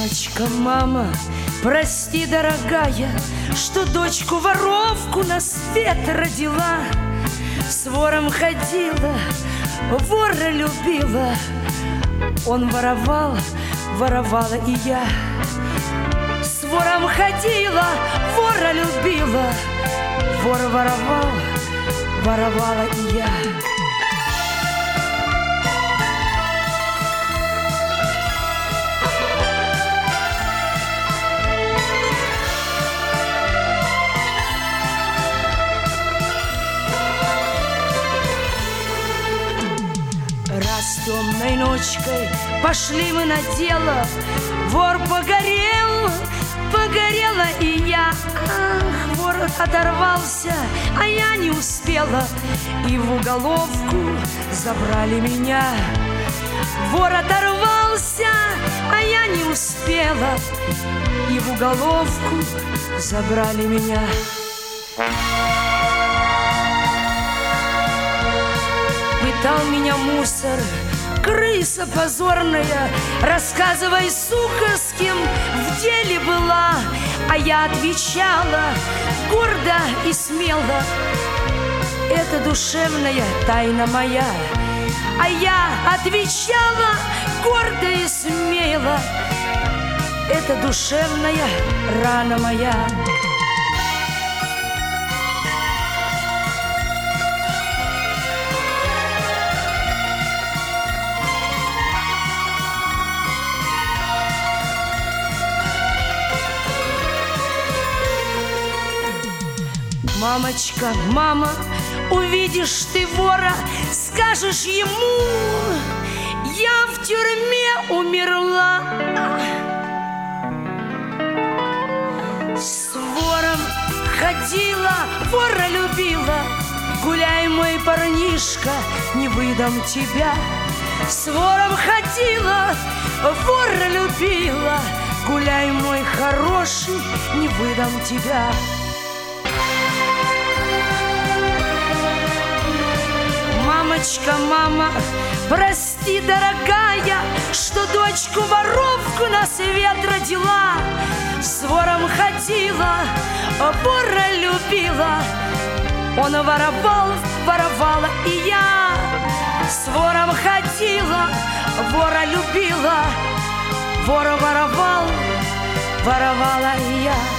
Мамочка, мама, прости, дорогая, что дочку-воровку на свет родила. С вором ходила, вора любила. Он воровал, воровала и я. С вором ходила, вора любила. Вор воровал, воровала и я. Раз темной ночкой пошли мы на дело, вор погорел, погорела и я. Ах, вор оторвался, а я не успела, и в уголовку забрали меня. Вор оторвался, а я не успела, и в уголовку забрали меня. Пытал меня мусор, крыса позорная, рассказывай, сука, с кем в деле была. А я отвечала гордо и смело: это душевная тайна моя. А я отвечала гордо и смело: это душевная рана моя. Мамочка, мама, увидишь ты вора, скажешь ему: я в тюрьме умерла. С вором ходила, вора любила. Гуляй, мой парнишка, не выдам тебя. С вором ходила, вора любила. Гуляй, мой хороший, не выдам тебя. Мамочка, мама, прости, дорогая, что дочку-воровку на свет родила. С вором ходила, вора любила. Он воровал, воровала и я. С вором ходила, вора любила. Вора воровал, воровала и я.